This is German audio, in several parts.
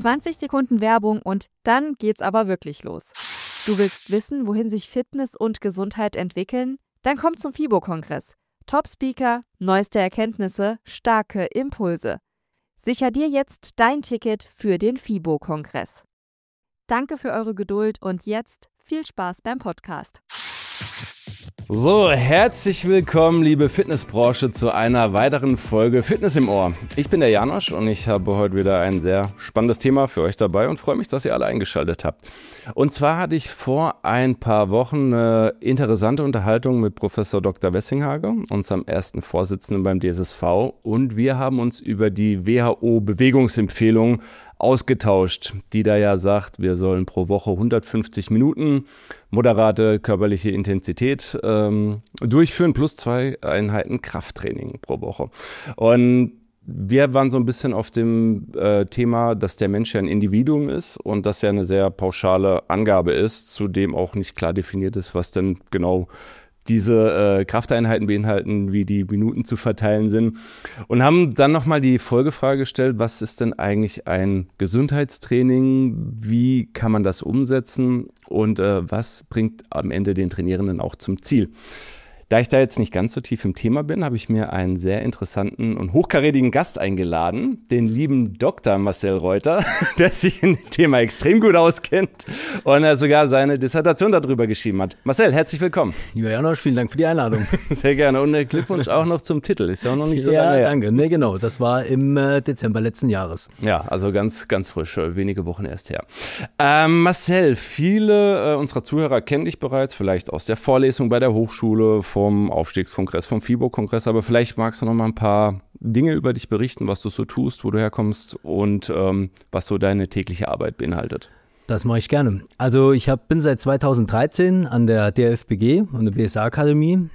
20 Sekunden Werbung und dann geht's aber wirklich los. Du willst wissen, wohin sich Fitness und Gesundheit entwickeln? Dann komm zum FIBO-Kongress. Top-Speaker, neueste Erkenntnisse, starke Impulse. Sicher dir jetzt dein Ticket für den FIBO-Kongress. Danke für eure Geduld und jetzt viel Spaß beim Podcast. So, herzlich willkommen, liebe Fitnessbranche, zu einer weiteren Folge Fitness im Ohr. Ich bin der Janosch und ich habe heute wieder ein sehr spannendes Thema für euch dabei und freue mich, dass ihr alle eingeschaltet habt. Und zwar hatte ich vor ein paar Wochen eine interessante Unterhaltung mit Professor Dr. Wessinghage, unserem ersten Vorsitzenden beim DSSV, und wir haben uns über die WHO-Bewegungsempfehlung ausgetauscht, die da ja sagt, wir sollen pro Woche 150 Minuten moderate körperliche Intensität durchführen, plus 2 Einheiten Krafttraining pro Woche. Und wir waren so ein bisschen auf dem Thema, dass der Mensch ja ein Individuum ist und das ja eine sehr pauschale Angabe ist, zudem auch nicht klar definiert ist, was denn genau diese Krafteinheiten beinhalten, wie die Minuten zu verteilen sind, und haben dann nochmal die Folgefrage gestellt, was ist denn eigentlich ein Gesundheitstraining, wie kann man das umsetzen und was bringt am Ende den Trainierenden auch zum Ziel. Da ich da jetzt nicht ganz so tief im Thema bin, habe ich mir einen sehr interessanten und hochkarätigen Gast eingeladen, den lieben Dr. Marcel Reuter, der sich in dem Thema extrem gut auskennt und er sogar seine Dissertation darüber geschrieben hat. Marcel, herzlich willkommen. Lieber Janosch, vielen Dank für die Einladung. Sehr gerne und Glückwunsch auch noch zum Titel, ist ja auch noch nicht so lange her. Ja, danke. Ne, genau, das war im Dezember letzten Jahres. Ja, also ganz, ganz frisch, wenige Wochen erst her. Marcel, viele unserer Zuhörer kennen dich bereits, vielleicht aus der Vorlesung bei der Hochschule, vom Aufstiegskongress, vom FIBO-Kongress, aber vielleicht magst du noch mal ein paar Dinge über dich berichten, was du so tust, wo du herkommst und was so deine tägliche Arbeit beinhaltet. Das mache ich gerne. Also ich bin seit 2013 an der DFBG und der BSA-Akademie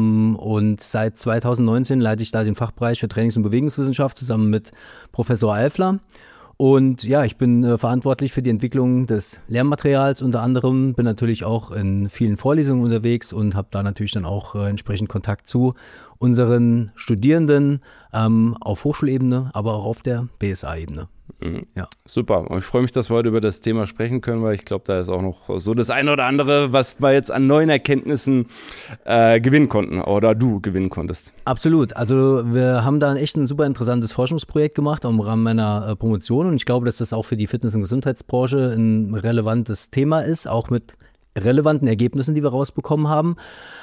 und seit 2019 leite ich da den Fachbereich für Trainings- und Bewegungswissenschaft zusammen mit Professor Alfler. Und ja, ich bin verantwortlich für die Entwicklung des Lehrmaterials unter anderem, bin natürlich auch in vielen Vorlesungen unterwegs und habe da natürlich dann auch entsprechend Kontakt zu unseren Studierenden auf Hochschulebene, aber auch auf der BSA-Ebene. Mhm. Ja. Super. Und ich freue mich, dass wir heute über das Thema sprechen können, weil ich glaube, da ist auch noch so das eine oder andere, was wir jetzt an neuen Erkenntnissen gewinnen konnten oder du gewinnen konntest. Absolut. Also wir haben da echt ein super interessantes Forschungsprojekt gemacht im Rahmen meiner Promotion und ich glaube, dass das auch für die Fitness- und Gesundheitsbranche ein relevantes Thema ist, auch mit relevanten Ergebnissen, die wir rausbekommen haben.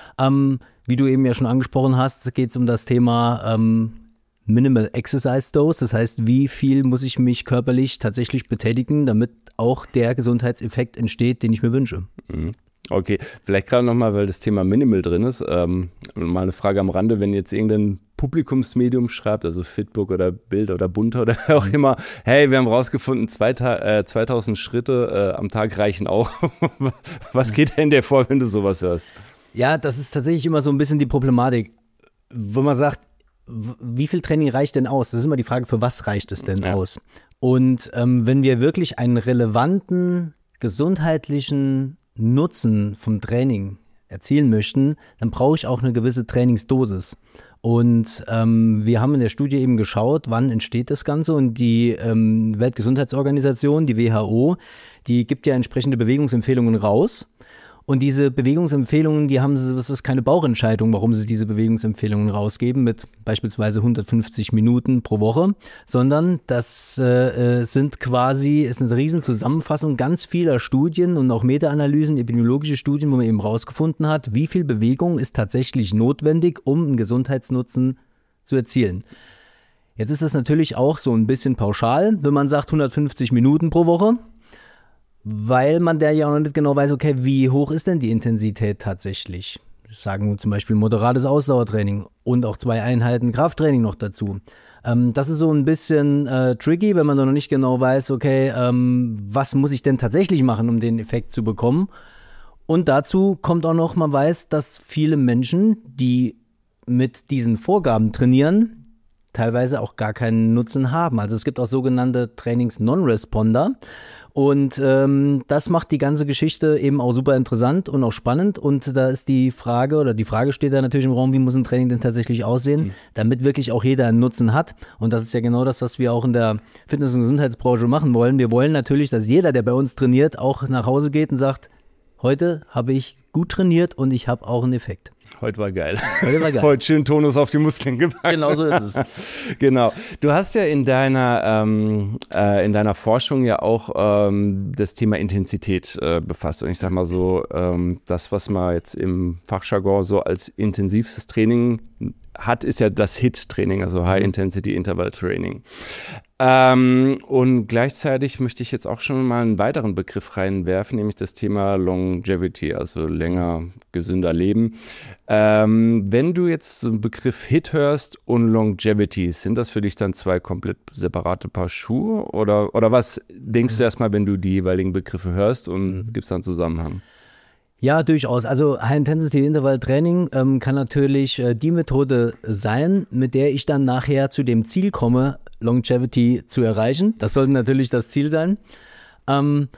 Wie du eben ja schon angesprochen hast, geht es um das Thema Minimal Exercise Dose, das heißt, wie viel muss ich mich körperlich tatsächlich betätigen, damit auch der Gesundheitseffekt entsteht, den ich mir wünsche. Okay, vielleicht gerade nochmal, weil das Thema Minimal drin ist, mal eine Frage am Rande, wenn jetzt irgendein Publikumsmedium schreibt, also Fitbook oder Bild oder Bunter oder auch immer, hey, wir haben rausgefunden, 2000 Schritte am Tag reichen auch. Was geht denn dir vor, wenn du sowas hörst? Ja, das ist tatsächlich immer so ein bisschen die Problematik, wo man sagt, wie viel Training reicht denn aus? Das ist immer die Frage, für was reicht es denn aus? Und wenn wir wirklich einen relevanten gesundheitlichen Nutzen vom Training erzielen möchten, dann brauche ich auch eine gewisse Trainingsdosis. Und wir haben in der Studie eben geschaut, wann entsteht das Ganze, und die Weltgesundheitsorganisation, die WHO, die gibt ja entsprechende Bewegungsempfehlungen raus. Und diese Bewegungsempfehlungen, das ist keine Bauchentscheidung, warum sie diese Bewegungsempfehlungen rausgeben mit beispielsweise 150 Minuten pro Woche, sondern das ist eine riesen Zusammenfassung ganz vieler Studien und auch Meta-Analysen, epidemiologische Studien, wo man eben rausgefunden hat, wie viel Bewegung ist tatsächlich notwendig, um einen Gesundheitsnutzen zu erzielen. Jetzt ist das natürlich auch so ein bisschen pauschal, wenn man sagt 150 Minuten pro Woche, weil man da ja auch noch nicht genau weiß, okay, wie hoch ist denn die Intensität tatsächlich? Sagen wir zum Beispiel moderates Ausdauertraining und auch 2 Einheiten Krafttraining noch dazu. Das ist so ein bisschen tricky, wenn man noch nicht genau weiß, okay, was muss ich denn tatsächlich machen, um den Effekt zu bekommen? Und dazu kommt auch noch, man weiß, dass viele Menschen, die mit diesen Vorgaben trainieren, teilweise auch gar keinen Nutzen haben. Also es gibt auch sogenannte Trainings-Non-Responder. Und das macht die ganze Geschichte eben auch super interessant und auch spannend. Und da ist die Frage, oder die Frage steht da natürlich im Raum, wie muss ein Training denn tatsächlich aussehen, damit wirklich auch jeder einen Nutzen hat. Und das ist ja genau das, was wir auch in der Fitness- und Gesundheitsbranche machen wollen. Wir wollen natürlich, dass jeder, der bei uns trainiert, auch nach Hause geht und sagt, heute habe ich gut trainiert und ich habe auch einen Effekt. Heute war geil. Heute schön Tonus auf die Muskeln gepackt. Genau so ist es. Genau. Du hast ja in deiner Forschung ja auch das Thema Intensität befasst. Und ich sag mal so, das, was man jetzt im Fachjargon so als intensivstes Training hat, ist ja das HIIT-Training, also High Intensity Interval Training. Und gleichzeitig möchte ich jetzt auch schon mal einen weiteren Begriff reinwerfen, nämlich das Thema Longevity, also länger, gesünder Leben. Wenn du jetzt so einen Begriff HIIT hörst und Longevity, sind das für dich dann zwei komplett separate Paar Schuhe? Oder was denkst du erstmal, wenn du die jeweiligen Begriffe hörst und gibt es da einen Zusammenhang? Ja, durchaus. Also High-Intensity-Interval-Training kann natürlich die Methode sein, mit der ich dann nachher zu dem Ziel komme, Longevity zu erreichen. Das sollte natürlich das Ziel sein. Man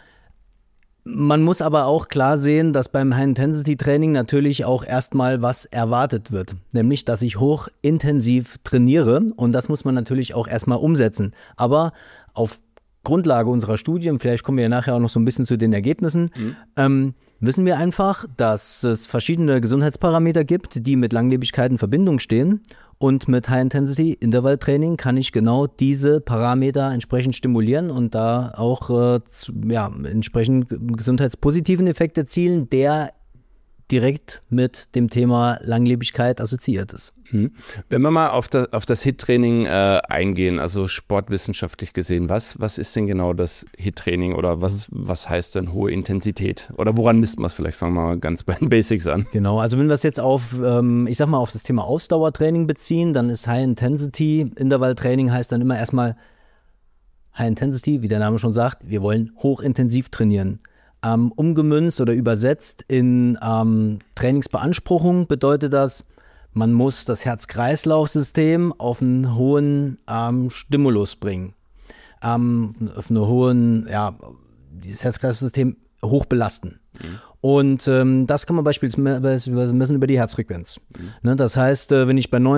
muss aber auch klar sehen, dass beim High-Intensity-Training natürlich auch erstmal was erwartet wird. Nämlich, dass ich hochintensiv trainiere und das muss man natürlich auch erstmal umsetzen. Aber auf Grundlage unserer Studien, vielleicht kommen wir ja nachher auch noch so ein bisschen zu den Ergebnissen, wissen wir einfach, dass es verschiedene Gesundheitsparameter gibt, die mit Langlebigkeit in Verbindung stehen. Und mit High-Intensity-Intervalltraining kann ich genau diese Parameter entsprechend stimulieren und da auch entsprechend gesundheitspositiven Effekt erzielen, der direkt mit dem Thema Langlebigkeit assoziiert ist. Wenn wir mal auf das HIIT-Training eingehen, also sportwissenschaftlich gesehen, was ist denn genau das HIIT-Training oder was heißt denn hohe Intensität? Oder woran misst man es vielleicht? Fangen wir mal ganz bei den Basics an. Genau, also wenn wir es jetzt auf das Thema Ausdauertraining beziehen, dann ist High-Intensity-Intervalltraining heißt dann immer erstmal High-Intensity, wie der Name schon sagt, wir wollen hochintensiv trainieren. Umgemünzt oder übersetzt in Trainingsbeanspruchung bedeutet das, man muss das Herz-Kreislauf-System auf einen hohen Stimulus bringen. Auf eine hohen, das Herz-Kreislauf-System hoch belasten. Und das kann man beispielsweise messen über die Herzfrequenz. Das heißt, wenn ich bei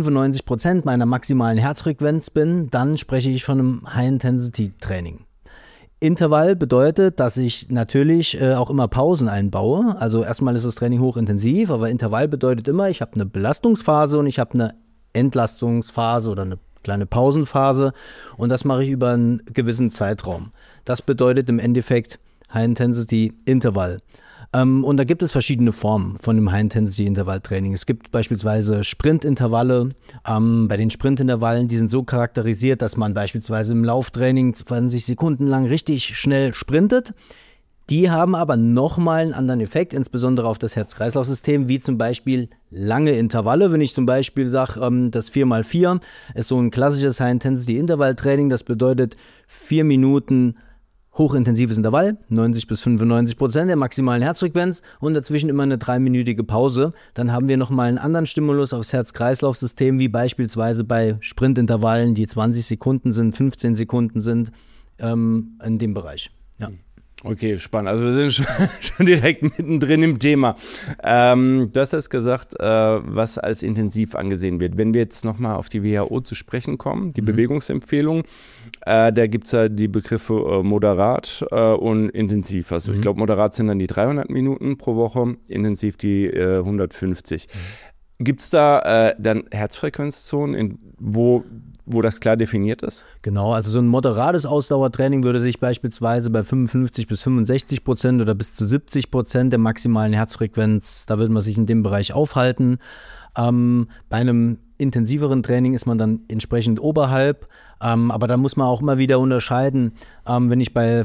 95% meiner maximalen Herzfrequenz bin, dann spreche ich von einem High-Intensity-Training. Intervall bedeutet, dass ich natürlich auch immer Pausen einbaue. Also erstmal ist das Training hochintensiv, aber Intervall bedeutet immer, ich habe eine Belastungsphase und ich habe eine Entlastungsphase oder eine kleine Pausenphase und das mache ich über einen gewissen Zeitraum. Das bedeutet im Endeffekt High-Intensity-Intervall. Und da gibt es verschiedene Formen von dem High-Intensity-Intervall-Training. Es gibt beispielsweise Sprintintervalle. Bei den Sprintintervallen, die sind so charakterisiert, dass man beispielsweise im Lauftraining 20 Sekunden lang richtig schnell sprintet. Die haben aber nochmal einen anderen Effekt, insbesondere auf das Herz-Kreislauf-System, wie zum Beispiel lange Intervalle. Wenn ich zum Beispiel sage, das 4x4 ist so ein klassisches High-Intensity-Intervall-Training. Das bedeutet 4 Minuten hochintensives Intervall, 90-95% der maximalen Herzfrequenz und dazwischen immer eine 3-minütige Pause. Dann haben wir nochmal einen anderen Stimulus aufs Herz-Kreislauf-System, wie beispielsweise bei Sprintintervallen, die 20 Sekunden sind, 15 Sekunden sind, in dem Bereich. Ja. Okay, spannend. Also wir sind schon direkt mittendrin im Thema. Du hast jetzt gesagt, was als intensiv angesehen wird. Wenn wir jetzt nochmal auf die WHO zu sprechen kommen, die Bewegungsempfehlung, da gibt es ja die Begriffe moderat und intensiv. Also ich glaube, moderat sind dann die 300 Minuten pro Woche, intensiv die 150. Gibt es da dann Herzfrequenzzonen, wo das klar definiert ist? Genau, also so ein moderates Ausdauertraining würde sich beispielsweise bei 55-65% oder bis zu 70% der maximalen Herzfrequenz, da würde man sich in dem Bereich aufhalten. Bei einem intensiveren Training ist man dann entsprechend oberhalb, aber da muss man auch immer wieder unterscheiden, wenn ich bei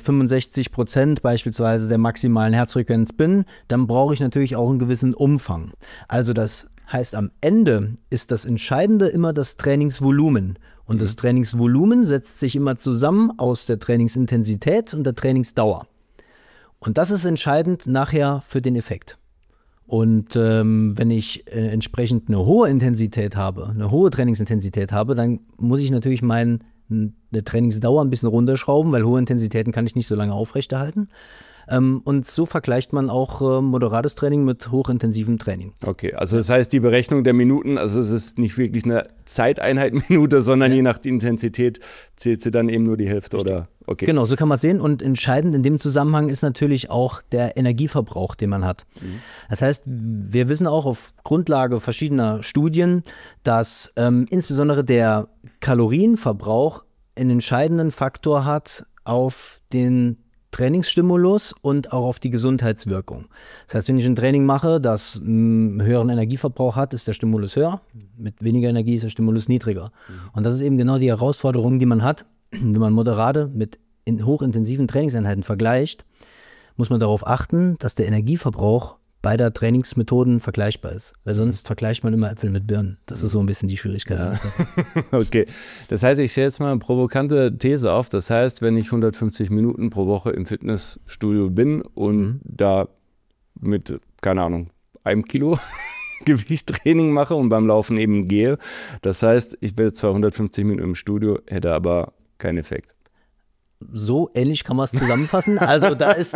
65% beispielsweise der maximalen Herzfrequenz bin, dann brauche ich natürlich auch einen gewissen Umfang. Also das heißt, am Ende ist das Entscheidende immer das Trainingsvolumen. Und das Trainingsvolumen setzt sich immer zusammen aus der Trainingsintensität und der Trainingsdauer. Und das ist entscheidend nachher für den Effekt. Und wenn ich entsprechend eine hohe Intensität habe, eine hohe Trainingsintensität habe, dann muss ich natürlich eine Trainingsdauer ein bisschen runterschrauben, weil hohe Intensitäten kann ich nicht so lange aufrechterhalten. Und so vergleicht man auch moderates Training mit hochintensivem Training. Okay, also das heißt, die Berechnung der Minuten, also es ist nicht wirklich eine Zeiteinheit Minute, sondern je nach der Intensität zählt sie dann eben nur die Hälfte, oder? Okay. Genau, so kann man es sehen. Und entscheidend in dem Zusammenhang ist natürlich auch der Energieverbrauch, den man hat. Das heißt, wir wissen auch auf Grundlage verschiedener Studien, dass insbesondere der Kalorienverbrauch einen entscheidenden Faktor hat auf den Trainingsstimulus und auch auf die Gesundheitswirkung. Das heißt, wenn ich ein Training mache, das einen höheren Energieverbrauch hat, ist der Stimulus höher. Mit weniger Energie ist der Stimulus niedriger. Und das ist eben genau die Herausforderung, die man hat. Wenn man moderate mit hochintensiven Trainingseinheiten vergleicht, muss man darauf achten, dass der Energieverbrauch beider Trainingsmethoden vergleichbar ist. Weil sonst vergleicht man immer Äpfel mit Birnen. Das ist so ein bisschen die Schwierigkeit. Ja. Okay, das heißt, ich stelle jetzt mal eine provokante These auf. Das heißt, wenn ich 150 Minuten pro Woche im Fitnessstudio bin und da mit, keine Ahnung, 1 Kilo Gewichttraining mache und beim Laufen eben gehe. Das heißt, ich bin zwar 150 Minuten im Studio, hätte aber keinen Effekt. So ähnlich kann man es zusammenfassen. Also da ist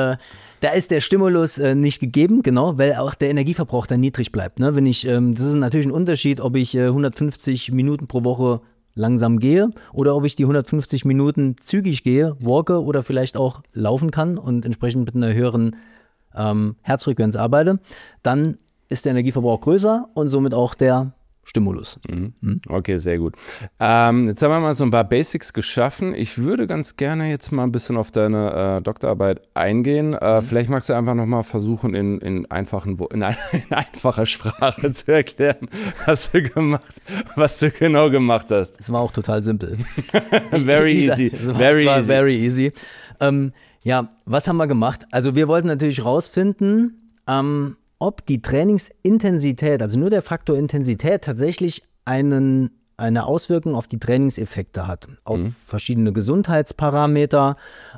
der Stimulus nicht gegeben, genau, weil auch der Energieverbrauch dann niedrig bleibt. Ne? Wenn ich, das ist natürlich ein Unterschied, ob ich 150 Minuten pro Woche langsam gehe oder ob ich die 150 Minuten zügig gehe, walke oder vielleicht auch laufen kann und entsprechend mit einer höheren Herzfrequenz arbeite, dann ist der Energieverbrauch größer und somit auch der Stimulus. Okay, sehr gut. Jetzt haben wir mal so ein paar Basics geschaffen. Ich würde ganz gerne jetzt mal ein bisschen auf deine Doktorarbeit eingehen. Vielleicht magst du einfach nochmal versuchen, in einfacher Sprache zu erklären, was du genau gemacht hast. Es war auch total simpel. Very easy. Es war very easy. Ja, was haben wir gemacht? Also wir wollten natürlich rausfinden, ob die Trainingsintensität, also nur der Faktor Intensität, tatsächlich eine Auswirkung auf die Trainingseffekte hat, auf verschiedene Gesundheitsparameter,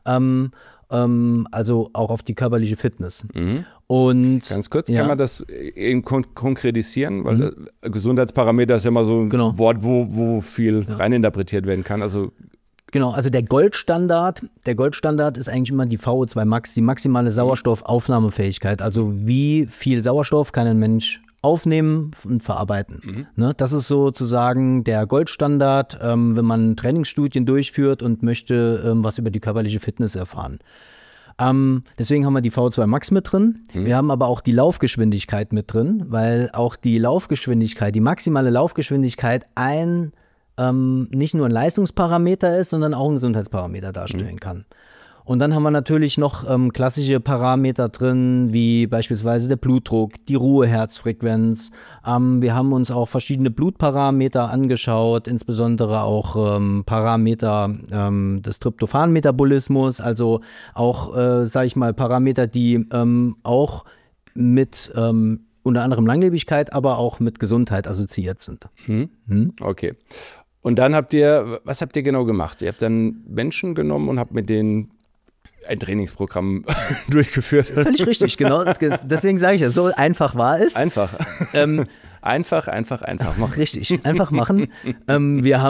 also auch auf die körperliche Fitness. Und ganz kurz, kann man das eben konkretisieren? Weil Gesundheitsparameter ist ja immer so ein Wort, wo viel reininterpretiert werden kann. Genau, also der Goldstandard ist eigentlich immer die VO2 Max, die maximale Sauerstoffaufnahmefähigkeit. Also wie viel Sauerstoff kann ein Mensch aufnehmen und verarbeiten. Ne, das ist sozusagen der Goldstandard, wenn man Trainingsstudien durchführt und möchte was über die körperliche Fitness erfahren. Deswegen haben wir die VO2 Max mit drin. Wir haben aber auch die Laufgeschwindigkeit mit drin, weil auch die maximale Laufgeschwindigkeit nicht nur ein Leistungsparameter ist, sondern auch ein Gesundheitsparameter darstellen kann. Und dann haben wir natürlich noch klassische Parameter drin, wie beispielsweise der Blutdruck, die Ruheherzfrequenz. Wir haben uns auch verschiedene Blutparameter angeschaut, insbesondere auch Parameter des Tryptophan-Metabolismus, also auch, sage ich mal, Parameter, die auch mit unter anderem Langlebigkeit, aber auch mit Gesundheit assoziiert sind. Okay. Und dann was habt ihr genau gemacht? Ihr habt dann Menschen genommen und habt mit denen ein Trainingsprogramm durchgeführt. Völlig richtig, genau. Deswegen sage ich ja, so einfach war es. Einfach. Einfach machen. Richtig, einfach machen. Wir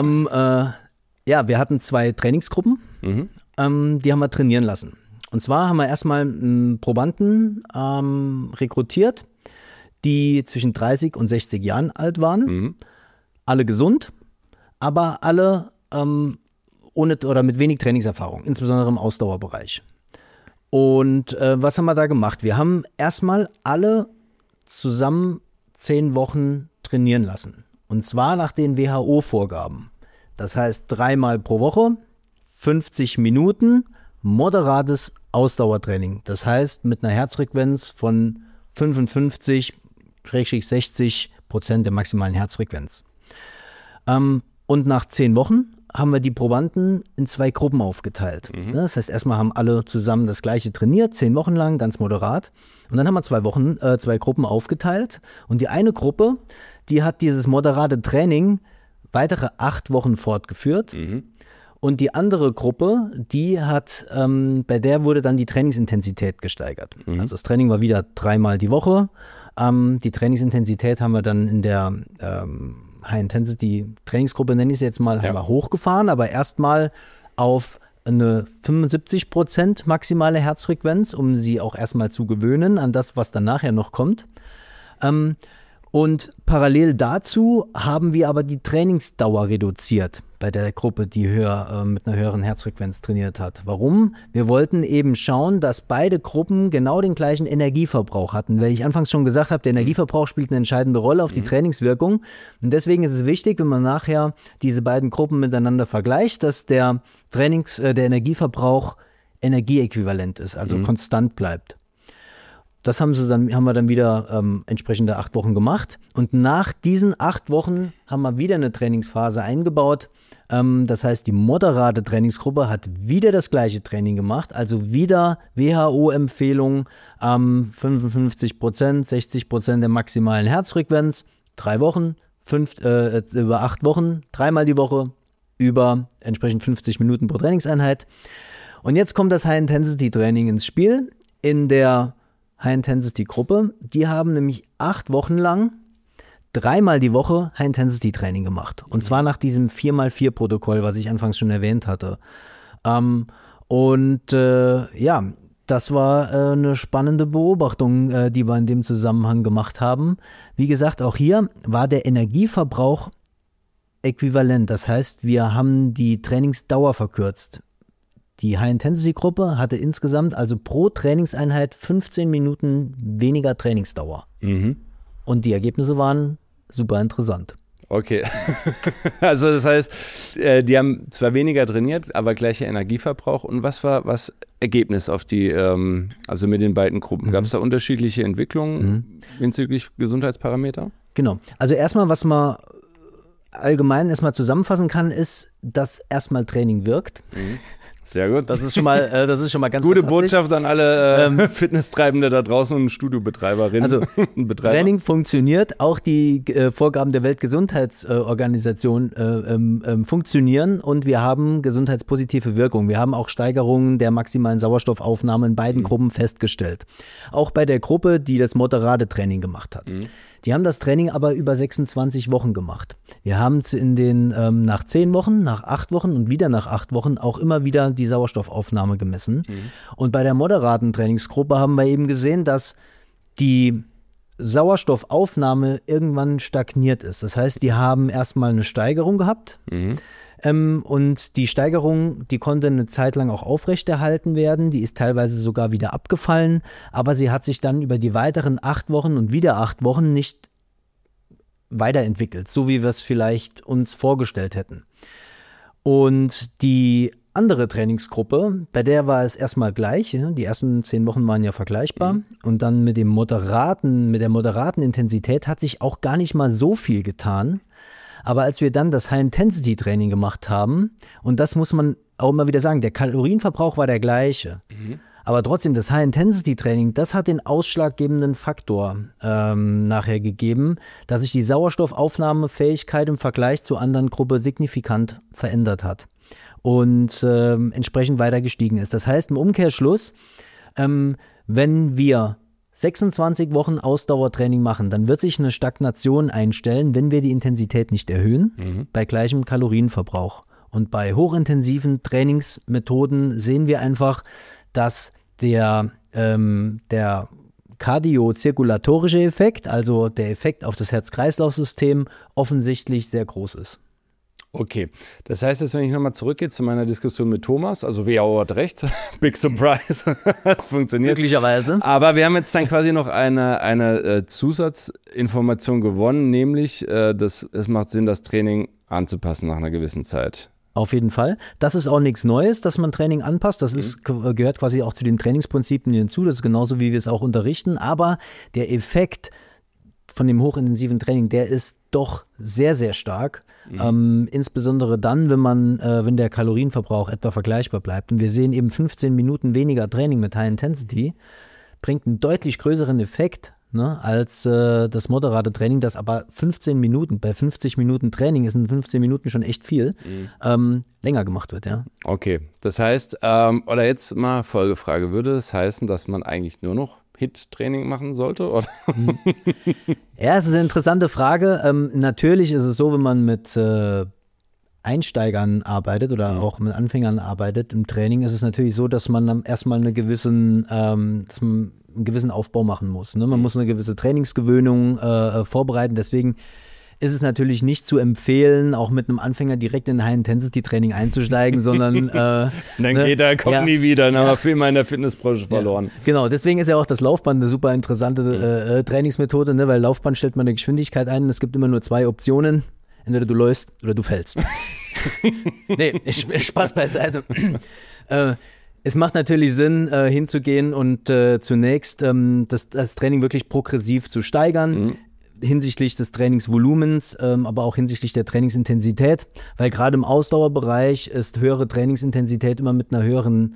hatten 2 Trainingsgruppen, die haben wir trainieren lassen. Und zwar haben wir erstmal Probanden rekrutiert, die zwischen 30 und 60 Jahren alt waren, alle gesund, aber alle ohne oder mit wenig Trainingserfahrung, insbesondere im Ausdauerbereich. Und was haben wir da gemacht? Wir haben erstmal alle zusammen 10 Wochen trainieren lassen. Und zwar nach den WHO-Vorgaben. Das heißt 3-mal pro Woche, 50 Minuten, moderates Ausdauertraining. Das heißt mit einer Herzfrequenz von 55-60% der maximalen Herzfrequenz. Und nach 10 Wochen haben wir die Probanden in 2 Gruppen aufgeteilt. Das heißt, erstmal haben alle zusammen das Gleiche trainiert, 10 Wochen lang, ganz moderat. Und dann haben wir 2 Gruppen aufgeteilt. Und die eine Gruppe, die hat dieses moderate Training weitere 8 Wochen fortgeführt. Und die andere Gruppe, die hat, bei der wurde dann die Trainingsintensität gesteigert. Also das Training war wieder 3-mal die Woche. Die Trainingsintensität haben wir dann in der High-Intensity-Trainingsgruppe, nenne ich es jetzt mal, haben wir hochgefahren, aber erstmal auf eine 75% maximale Herzfrequenz, um sie auch erstmal zu gewöhnen an das, was dann nachher noch kommt. Und parallel dazu haben wir aber die Trainingsdauer reduziert bei der Gruppe, die mit einer höheren Herzfrequenz trainiert hat. Warum? Wir wollten eben schauen, dass beide Gruppen genau den gleichen Energieverbrauch hatten. Weil ich anfangs schon gesagt habe, der Energieverbrauch spielt eine entscheidende Rolle auf die Trainingswirkung. Und deswegen ist es wichtig, wenn man nachher diese beiden Gruppen miteinander vergleicht, dass der Energieverbrauch energieäquivalent ist, also konstant bleibt. Das haben wir dann wieder entsprechende 8 Wochen gemacht. Und nach diesen 8 Wochen haben wir wieder eine Trainingsphase eingebaut. Das heißt, die moderate Trainingsgruppe hat wieder das gleiche Training gemacht, also wieder WHO-Empfehlung, 55%, 60% der maximalen Herzfrequenz, 3 Wochen, über 8 Wochen, 3-mal die Woche, über entsprechend 50 Minuten pro Trainingseinheit. Und jetzt kommt das High-Intensity-Training ins Spiel. In der High-Intensity-Gruppe, die haben nämlich 8 Wochen lang 3-mal die Woche High-Intensity-Training gemacht. Und zwar nach diesem 4x4-Protokoll, was ich anfangs schon erwähnt hatte. Das war eine spannende Beobachtung, die wir in dem Zusammenhang gemacht haben. Wie gesagt, auch hier war der Energieverbrauch äquivalent. Das heißt, wir haben die Trainingsdauer verkürzt. Die High-Intensity-Gruppe hatte insgesamt also pro Trainingseinheit 15 Minuten weniger Trainingsdauer. Und die Ergebnisse waren super interessant. Okay. Also das heißt, die haben zwar weniger trainiert, aber gleicher Energieverbrauch. Und was war das Ergebnis auf die, also mit den beiden Gruppen? Gab es da unterschiedliche Entwicklungen hinsichtlich Gesundheitsparameter? Genau. Also erstmal, was man allgemein erstmal zusammenfassen kann, ist, dass erstmal Training wirkt. Sehr gut. Das ist schon mal ganz gute Botschaft an alle Fitnesstreibende da draußen und Studiobetreiberinnen. Also und Betreiber. Training funktioniert, auch die Vorgaben der Weltgesundheitsorganisation funktionieren und wir haben gesundheitspositive Wirkung. Wir haben auch Steigerungen der maximalen Sauerstoffaufnahme in beiden Gruppen festgestellt. Auch bei der Gruppe, die das moderate Training gemacht hat. Die haben das Training aber über 26 Wochen gemacht. Wir haben nach 10 Wochen, nach 8 Wochen und wieder nach 8 Wochen auch immer wieder die Sauerstoffaufnahme gemessen. Und bei der moderaten Trainingsgruppe haben wir eben gesehen, dass die Sauerstoffaufnahme irgendwann stagniert ist. Das heißt, die haben erstmal eine Steigerung gehabt. Und die Steigerung, die konnte eine Zeit lang auch aufrechterhalten werden. Die ist teilweise sogar wieder abgefallen. Aber sie hat sich dann über die weiteren 8 Wochen und wieder 8 Wochen nicht weiterentwickelt, so wie wir es vielleicht uns vorgestellt hätten. Und die andere Trainingsgruppe, bei der war es erstmal gleich. Die ersten 10 Wochen waren ja vergleichbar. Und dann mit der moderaten Intensität hat sich auch gar nicht mal so viel getan. Aber als wir dann das High-Intensity-Training gemacht haben, und das muss man auch immer wieder sagen, der Kalorienverbrauch war der gleiche. Aber trotzdem, das High-Intensity-Training, das hat den ausschlaggebenden Faktor nachher gegeben, dass sich die Sauerstoffaufnahmefähigkeit im Vergleich zur anderen Gruppe signifikant verändert hat und entsprechend weiter gestiegen ist. Das heißt im Umkehrschluss, wenn wir 26 Wochen Ausdauertraining machen, dann wird sich eine Stagnation einstellen, wenn wir die Intensität nicht erhöhen, bei gleichem Kalorienverbrauch. Und bei hochintensiven Trainingsmethoden sehen wir einfach, dass der kardiozirkulatorische Effekt, also der Effekt auf das Herz-Kreislauf-System, offensichtlich sehr groß ist. Okay, das heißt jetzt, wenn ich nochmal zurückgehe zu meiner Diskussion mit Thomas, also WHO hat recht, big surprise, funktioniert. Glücklicherweise. Aber wir haben jetzt dann quasi noch eine Zusatzinformation gewonnen, nämlich, es macht Sinn, das Training anzupassen nach einer gewissen Zeit. Auf jeden Fall. Das ist auch nichts Neues, dass man Training anpasst. Das gehört quasi auch zu den Trainingsprinzipien hinzu. Das ist genauso, wie wir es auch unterrichten. Aber der Effekt von dem hochintensiven Training, der ist doch sehr, sehr stark. Insbesondere dann, wenn der Kalorienverbrauch etwa vergleichbar bleibt. Und wir sehen eben 15 Minuten weniger Training mit High Intensity bringt einen deutlich größeren Effekt ne, als das moderate Training, das aber 15 Minuten, bei 50 Minuten Training ist in 15 Minuten schon echt viel, länger gemacht wird, ja. Okay, das heißt, oder jetzt mal Folgefrage, würde es heißen, dass man eigentlich nur noch HIIT-Training machen sollte? Oder? Ja, es ist eine interessante Frage. Natürlich ist es so, wenn man mit Einsteigern arbeitet oder auch mit Anfängern arbeitet im Training, ist es natürlich so, dass man dann erstmal einen gewissen Aufbau machen muss. Ne? Man muss eine gewisse Trainingsgewöhnung vorbereiten. Deswegen ist es natürlich nicht zu empfehlen, auch mit einem Anfänger direkt in High-Intensity-Training einzusteigen, sondern dann geht er, kommt nie wieder, dann haben wir viel mal in der Fitnessbranche verloren. Ja, genau, deswegen ist ja auch das Laufband eine super interessante Trainingsmethode, ne? Weil Laufband stellt man eine Geschwindigkeit ein und es gibt immer nur 2 Optionen. Entweder du läufst oder du fällst. Nee, Spaß beiseite. Es macht natürlich Sinn, hinzugehen und zunächst das Training wirklich progressiv zu steigern, hinsichtlich des Trainingsvolumens, aber auch hinsichtlich der Trainingsintensität, weil gerade im Ausdauerbereich ist höhere Trainingsintensität immer mit einer höheren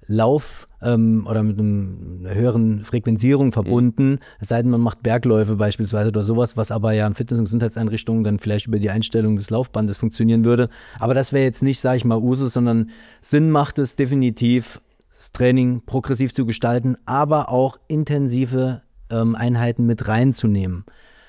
oder mit einer höheren Frequenzierung verbunden, es sei denn, man macht Bergläufe beispielsweise oder sowas, was aber ja in Fitness- und Gesundheitseinrichtungen dann vielleicht über die Einstellung des Laufbandes funktionieren würde. Aber das wäre jetzt nicht, sage ich mal, Usus, sondern Sinn macht es definitiv, das Training progressiv zu gestalten, aber auch intensive Einheiten mit reinzunehmen.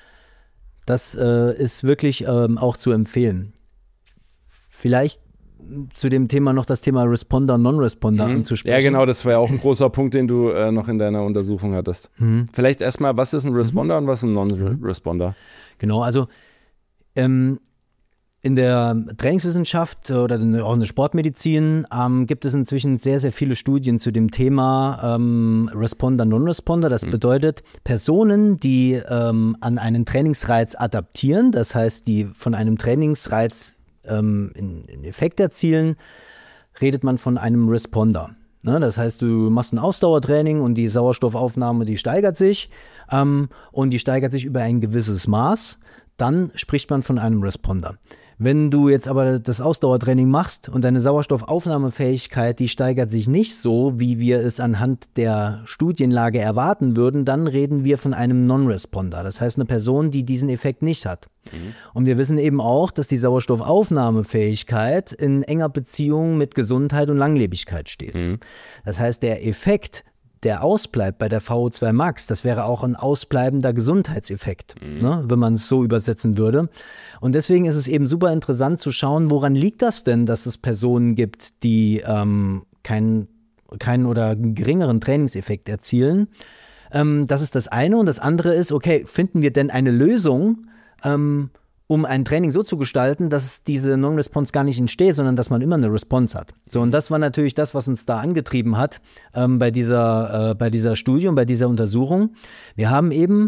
Das ist wirklich auch zu empfehlen. Vielleicht zu dem Thema noch das Thema Responder, Non-Responder anzusprechen. Ja, genau, das war ja auch ein großer Punkt, den du noch in deiner Untersuchung hattest. Vielleicht erstmal, was ist ein Responder und was ist ein Non-Responder? Genau, also in der Trainingswissenschaft oder auch in der Sportmedizin gibt es inzwischen sehr, sehr viele Studien zu dem Thema Responder, Non-Responder. Das bedeutet, Personen, die an einen Trainingsreiz adaptieren, das heißt, die von einem Trainingsreiz einen Effekt erzielen, redet man von einem Responder. Ne? Das heißt, du machst ein Ausdauertraining und die Sauerstoffaufnahme, die steigert sich und die steigert sich über ein gewisses Maß, dann spricht man von einem Responder. Wenn du jetzt aber das Ausdauertraining machst und deine Sauerstoffaufnahmefähigkeit, die steigert sich nicht so, wie wir es anhand der Studienlage erwarten würden, dann reden wir von einem Non-Responder. Das heißt, eine Person, die diesen Effekt nicht hat. Und wir wissen eben auch, dass die Sauerstoffaufnahmefähigkeit in enger Beziehung mit Gesundheit und Langlebigkeit steht. Das heißt, der Effekt, der ausbleibt bei der VO2 Max, das wäre auch ein ausbleibender Gesundheitseffekt, ne, wenn man es so übersetzen würde. Und deswegen ist es eben super interessant zu schauen, woran liegt das denn, dass es Personen gibt, die keinen oder geringeren Trainingseffekt erzielen. Das ist das eine. Und das andere ist, okay, finden wir denn eine Lösung, um ein Training so zu gestalten, dass diese Non-Response gar nicht entsteht, sondern dass man immer eine Response hat. So, und das war natürlich das, was uns da angetrieben hat bei dieser Studie und bei dieser Untersuchung. Wir haben eben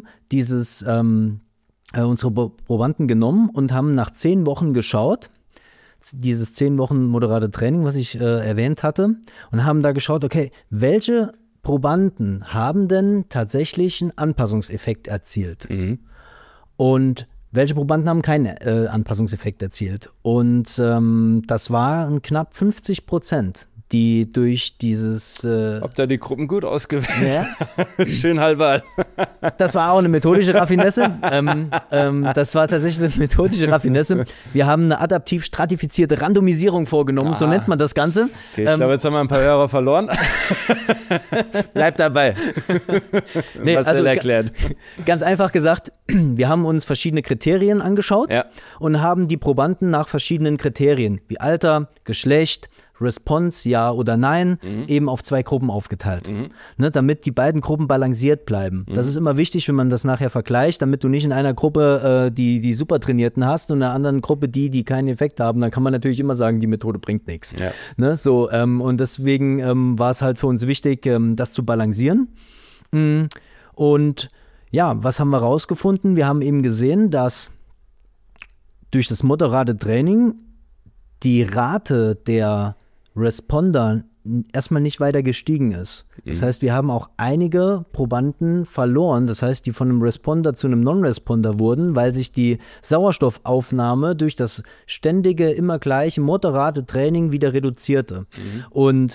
unsere Probanden genommen und haben nach 10 Wochen geschaut, dieses 10 Wochen moderate Training, was ich erwähnt hatte, und haben da geschaut, okay, welche Probanden haben denn tatsächlich einen Anpassungseffekt erzielt? Und welche Probanden haben keinen Anpassungseffekt erzielt? Und das waren knapp 50%, die durch dieses... Habt ihr die Gruppen gut ausgewählt? Ja. Schön halber. Das war auch eine methodische Raffinesse. Das war tatsächlich eine methodische Raffinesse. Wir haben eine adaptiv stratifizierte Randomisierung vorgenommen, so nennt man das Ganze. Okay, ich glaube, jetzt haben wir ein paar Hörer verloren. Bleib dabei. Was also erklärt. Ganz einfach gesagt, wir haben uns verschiedene Kriterien angeschaut und haben die Probanden nach verschiedenen Kriterien wie Alter, Geschlecht, Response, ja oder nein, eben auf 2 Gruppen aufgeteilt. Ne, damit die beiden Gruppen balanciert bleiben. Das ist immer wichtig, wenn man das nachher vergleicht, damit du nicht in einer Gruppe die super Trainierten hast und in einer anderen Gruppe die keinen Effekt haben. Dann kann man natürlich immer sagen, die Methode bringt nichts. Ja. Ne, so, und deswegen war es halt für uns wichtig, das zu balancieren. Und ja, was haben wir rausgefunden? Wir haben eben gesehen, dass durch das moderate Training die Rate der Responder erstmal nicht weiter gestiegen ist. Das heißt, wir haben auch einige Probanden verloren, das heißt, die von einem Responder zu einem Non-Responder wurden, weil sich die Sauerstoffaufnahme durch das ständige, immer gleiche, moderate Training wieder reduzierte. Und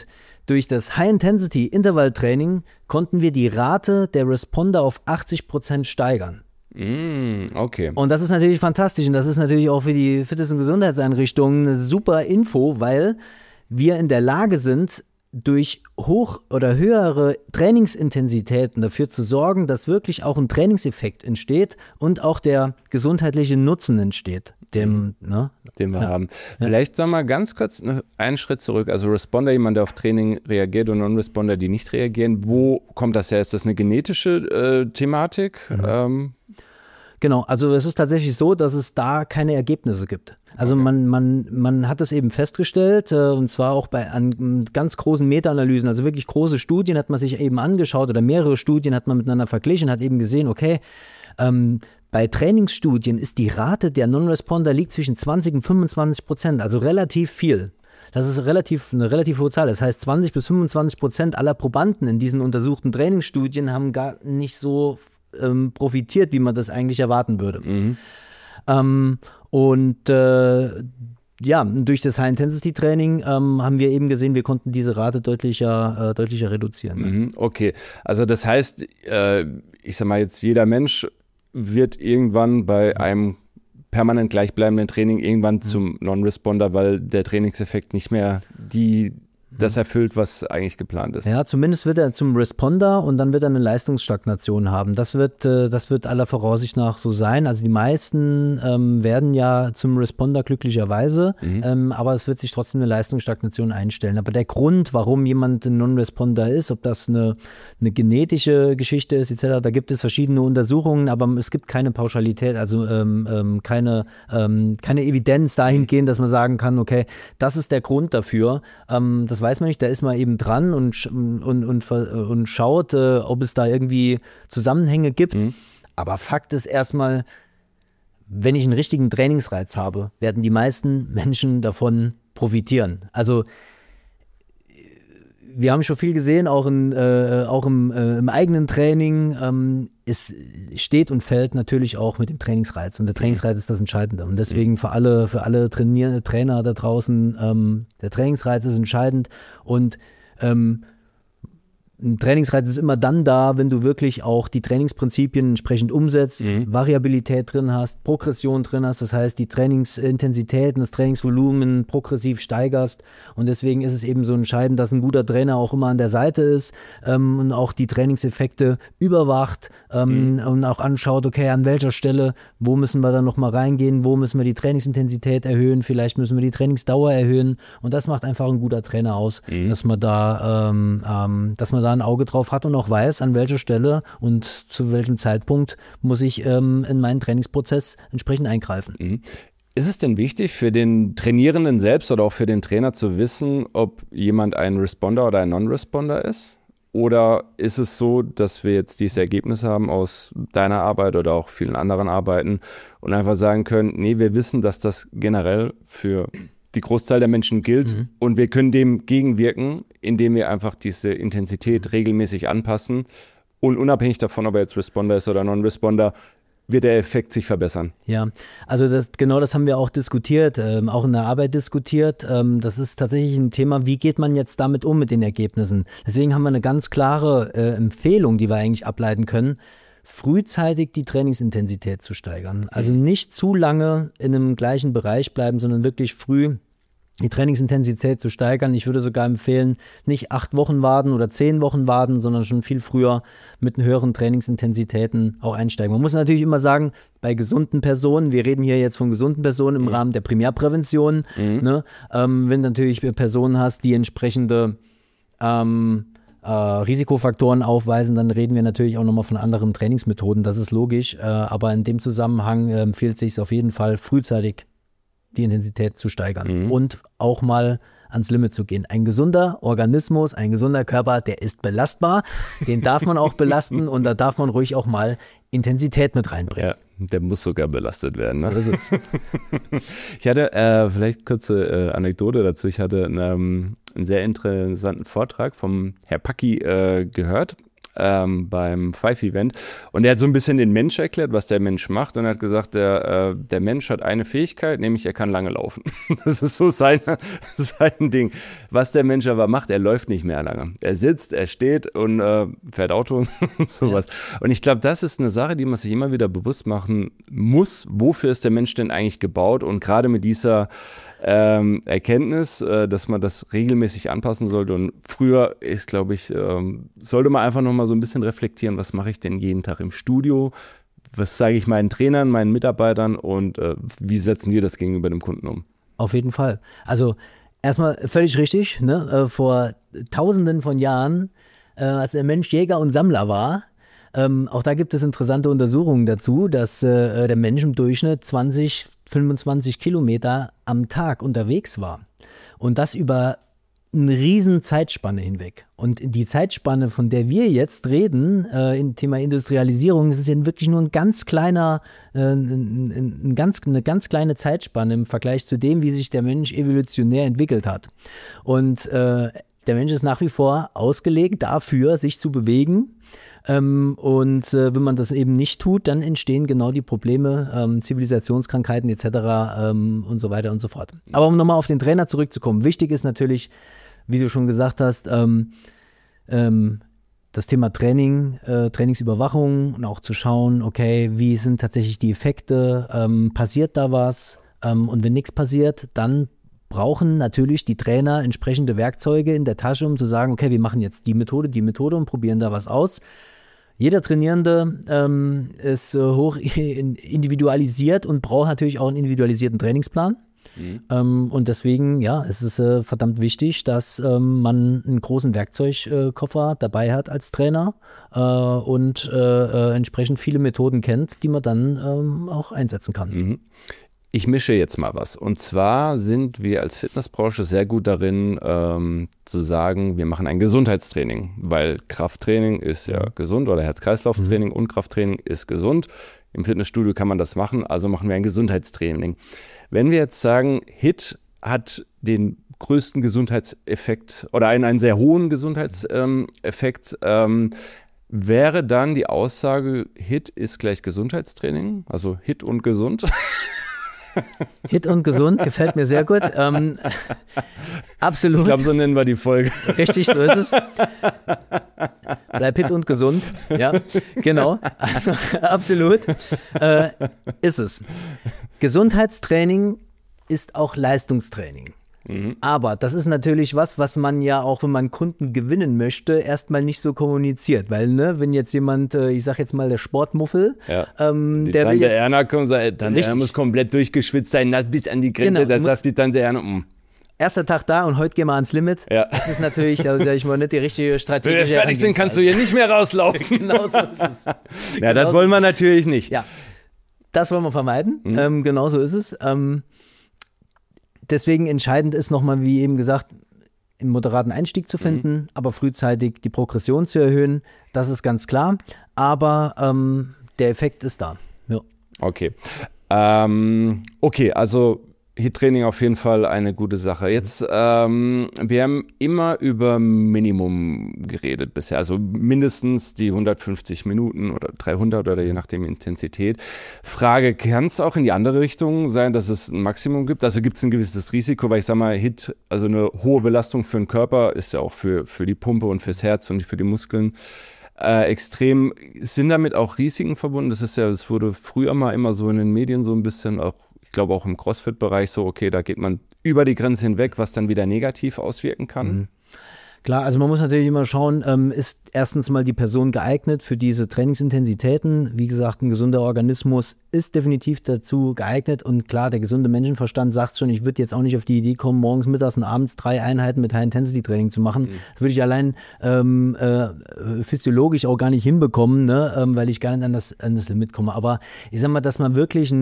durch das High-Intensity-Intervall-Training konnten wir die Rate der Responder auf 80% steigern. Okay. Und das ist natürlich fantastisch und das ist natürlich auch für die Fitness- und Gesundheitseinrichtungen eine super Info, weil wir in der Lage sind, durch oder höhere Trainingsintensitäten dafür zu sorgen, dass wirklich auch ein Trainingseffekt entsteht und auch der gesundheitliche Nutzen entsteht, den wir haben. Vielleicht noch mal ganz kurz einen Schritt zurück. Also Responder, jemand, der auf Training reagiert und Non-Responder, die nicht reagieren. Wo kommt das her? Ist das eine genetische Thematik? Genau, also es ist tatsächlich so, dass es da keine Ergebnisse gibt. Also man hat das eben festgestellt und zwar auch an ganz großen Meta-Analysen, also wirklich große Studien hat man sich eben angeschaut oder mehrere Studien hat man miteinander verglichen, hat eben gesehen, okay, bei Trainingsstudien ist die Rate der Non-Responder liegt zwischen 20 und 25%, also relativ viel. Das ist eine relativ hohe Zahl. Das heißt, 20-25% aller Probanden in diesen untersuchten Trainingsstudien haben gar nicht so profitiert, wie man das eigentlich erwarten würde. Durch das High-Intensity-Training haben wir eben gesehen, wir konnten diese Rate deutlicher reduzieren. Okay, also das heißt, ich sag mal jetzt, jeder Mensch wird irgendwann bei einem permanent gleichbleibenden Training irgendwann zum Non-Responder, weil der Trainingseffekt nicht mehr das erfüllt, was eigentlich geplant ist. Ja, zumindest wird er zum Responder und dann wird er eine Leistungsstagnation haben. Das wird aller Voraussicht nach so sein. Also die meisten werden ja zum Responder glücklicherweise, aber es wird sich trotzdem eine Leistungsstagnation einstellen. Aber der Grund, warum jemand ein Non-Responder ist, ob das eine genetische Geschichte ist etc., da gibt es verschiedene Untersuchungen, aber es gibt keine Pauschalität, also keine Evidenz dahingehend, dass man sagen kann, okay, das ist der Grund dafür. Das weiß man nicht, da ist man eben dran und schaut, ob es da irgendwie Zusammenhänge gibt. Aber Fakt ist erstmal, wenn ich einen richtigen Trainingsreiz habe, werden die meisten Menschen davon profitieren. Also wir haben schon viel gesehen, auch im eigenen Training. Es steht und fällt natürlich auch mit dem Trainingsreiz. Und der Trainingsreiz ist das Entscheidende. Und deswegen für alle Trainer da draußen, der Trainingsreiz ist entscheidend. Und ein Trainingsreiz ist immer dann da, wenn du wirklich auch die Trainingsprinzipien entsprechend umsetzt, Variabilität drin hast, Progression drin hast, das heißt die Trainingsintensitäten, das Trainingsvolumen progressiv steigerst und deswegen ist es eben so entscheidend, dass ein guter Trainer auch immer an der Seite ist und auch die Trainingseffekte überwacht und auch anschaut, okay, an welcher Stelle, wo müssen wir dann nochmal reingehen, wo müssen wir die Trainingsintensität erhöhen, vielleicht müssen wir die Trainingsdauer erhöhen und das macht einfach ein guter Trainer aus, dass man da ein Auge drauf hat und auch weiß, an welcher Stelle und zu welchem Zeitpunkt muss ich in meinen Trainingsprozess entsprechend eingreifen. Ist es denn wichtig für den Trainierenden selbst oder auch für den Trainer zu wissen, ob jemand ein Responder oder ein Non-Responder ist? Oder ist es so, dass wir jetzt dieses Ergebnis haben aus deiner Arbeit oder auch vielen anderen Arbeiten und einfach sagen können, nee, wir wissen, dass das generell für die Großzahl der Menschen gilt und wir können dem gegenwirken, indem wir einfach diese Intensität regelmäßig anpassen und unabhängig davon, ob er jetzt Responder ist oder Non-Responder, wird der Effekt sich verbessern. Ja, also das haben wir auch diskutiert, auch in der Arbeit diskutiert. Das ist tatsächlich ein Thema, wie geht man jetzt damit um mit den Ergebnissen? Deswegen haben wir eine ganz klare Empfehlung, die wir eigentlich ableiten können, frühzeitig die Trainingsintensität zu steigern. Also nicht zu lange in einem gleichen Bereich bleiben, sondern wirklich früh die Trainingsintensität zu steigern. Ich würde sogar empfehlen, nicht 8 Wochen warten oder 10 Wochen warten, sondern schon viel früher mit höheren Trainingsintensitäten auch einsteigen. Man muss natürlich immer sagen, bei gesunden Personen, wir reden hier jetzt von gesunden Personen im Rahmen der Primärprävention, ne? Wenn du natürlich Personen hast, die entsprechende Risikofaktoren aufweisen, dann reden wir natürlich auch nochmal von anderen Trainingsmethoden, das ist logisch, aber in dem Zusammenhang empfiehlt es sich auf jeden Fall frühzeitig die Intensität zu steigern und auch mal ans Limit zu gehen. Ein gesunder Organismus, ein gesunder Körper, der ist belastbar, den darf man auch belasten und da darf man ruhig auch mal Intensität mit reinbringen. Ja, der muss sogar belastet werden. Ne? So ist es. Ich hatte vielleicht kurze Anekdote dazu. Ich hatte einen sehr interessanten Vortrag vom Herr Packi gehört. beim Five-Event. Und er hat so ein bisschen den Mensch erklärt, was der Mensch macht. Und er hat gesagt, der Mensch hat eine Fähigkeit, nämlich er kann lange laufen. Das ist so sein Ding. Was der Mensch aber macht, er läuft nicht mehr lange. Er sitzt, er steht und fährt Auto und sowas. Ja. Und ich glaube, das ist eine Sache, die man sich immer wieder bewusst machen muss. Wofür ist der Mensch denn eigentlich gebaut? Und gerade mit dieser Erkenntnis, dass man das regelmäßig anpassen sollte. Und früher ist, glaube ich, sollte man einfach nochmal so ein bisschen reflektieren, was mache ich denn jeden Tag im Studio? Was zeige ich meinen Trainern, meinen Mitarbeitern und wie setzen die das gegenüber dem Kunden um? Auf jeden Fall. Also erstmal völlig richtig, ne? Vor Tausenden von Jahren, als der Mensch Jäger und Sammler war, auch da gibt es interessante Untersuchungen dazu, dass der Mensch im Durchschnitt 25 Kilometer am Tag unterwegs war. Und das über eine riesen Zeitspanne hinweg. Und die Zeitspanne, von der wir jetzt reden, im Thema Industrialisierung, das ist ja wirklich nur eine ganz kleine Zeitspanne im Vergleich zu dem, wie sich der Mensch evolutionär entwickelt hat. Und der Mensch ist nach wie vor ausgelegt dafür, sich zu bewegen. Und wenn man das eben nicht tut, dann entstehen genau die Probleme, Zivilisationskrankheiten etc. Und so weiter und so fort. Aber um nochmal auf den Trainer zurückzukommen, wichtig ist natürlich, wie du schon gesagt hast, das Thema Training, Trainingsüberwachung und auch zu schauen, okay, wie sind tatsächlich die Effekte, passiert da was? Und wenn nichts passiert, dann brauchen natürlich die Trainer entsprechende Werkzeuge in der Tasche, um zu sagen, okay, wir machen jetzt die Methode und probieren da was aus. Jeder Trainierende ist hoch individualisiert und braucht natürlich auch einen individualisierten Trainingsplan. Und deswegen, ja, es ist verdammt wichtig, dass man einen großen Werkzeugkoffer dabei hat als Trainer und entsprechend viele Methoden kennt, die man dann auch einsetzen kann. Mhm. Ich mische jetzt mal was. Und zwar sind wir als Fitnessbranche sehr gut darin, zu sagen, wir machen ein Gesundheitstraining, weil Krafttraining ist ja gesund oder Herz-Kreislauf-Training und Krafttraining ist gesund. Im Fitnessstudio kann man das machen, also machen wir ein Gesundheitstraining. Wenn wir jetzt sagen, HIIT hat den größten Gesundheitseffekt oder einen sehr hohen Gesundheitseffekt, wäre dann die Aussage, HIIT ist gleich Gesundheitstraining, also HIIT und gesund? HIIT und gesund, gefällt mir sehr gut. Absolut. Ich glaube, so nennen wir die Folge. Richtig, so ist es. Bleib HIIT und gesund. Ja, genau. Also, absolut. Ist es. Gesundheitstraining ist auch Leistungstraining. Aber das ist natürlich was man ja auch, wenn man Kunden gewinnen möchte, erstmal nicht so kommuniziert. Weil, ne, wenn jetzt jemand, ich sag jetzt mal der Sportmuffel, ja. Die der Tante Erna kommt und sagt, Tante Erna muss komplett durchgeschwitzt sein, bis an die Grenze, genau, da sagt die Tante Erna, erster Tag da und heute gehen wir ans Limit. Ja. Das ist natürlich, also sag ich mal, nicht die richtige Strategie. Wenn wir fertig sind, kannst du hier nicht mehr rauslaufen. Genau so ist es. Ja, das wollen wir natürlich nicht. Ja, das wollen wir vermeiden. Genau so ist es. Deswegen entscheidend ist nochmal, wie eben gesagt, einen moderaten Einstieg zu finden, aber frühzeitig die Progression zu erhöhen. Das ist ganz klar. Aber der Effekt ist da. Ja. Okay. Okay, also HIIT-Training auf jeden Fall eine gute Sache. Jetzt, wir haben immer über Minimum geredet bisher, also mindestens die 150 Minuten oder 300 oder je nachdem Intensität. Frage, kann es auch in die andere Richtung sein, dass es ein Maximum gibt? Also gibt es ein gewisses Risiko, weil ich sage mal, HIIT, also eine hohe Belastung für den Körper, ist ja auch für die Pumpe und fürs Herz und für die Muskeln extrem. Sind damit auch Risiken verbunden? Das wurde früher mal immer so in den Medien so ein bisschen auch, ich glaube auch im CrossFit-Bereich so, okay, da geht man über die Grenze hinweg, was dann wieder negativ auswirken kann. Klar, also man muss natürlich immer schauen, ist erstens mal die Person geeignet für diese Trainingsintensitäten. Wie gesagt, ein gesunder Organismus ist definitiv dazu geeignet und klar, der gesunde Menschenverstand sagt schon, ich würde jetzt auch nicht auf die Idee kommen, morgens, mittags und abends 3 Einheiten mit High-Intensity-Training zu machen. Das würde ich allein physiologisch auch gar nicht hinbekommen, ne? Weil ich gar nicht an das Limit komme. Aber ich sag mal, dass man wirklich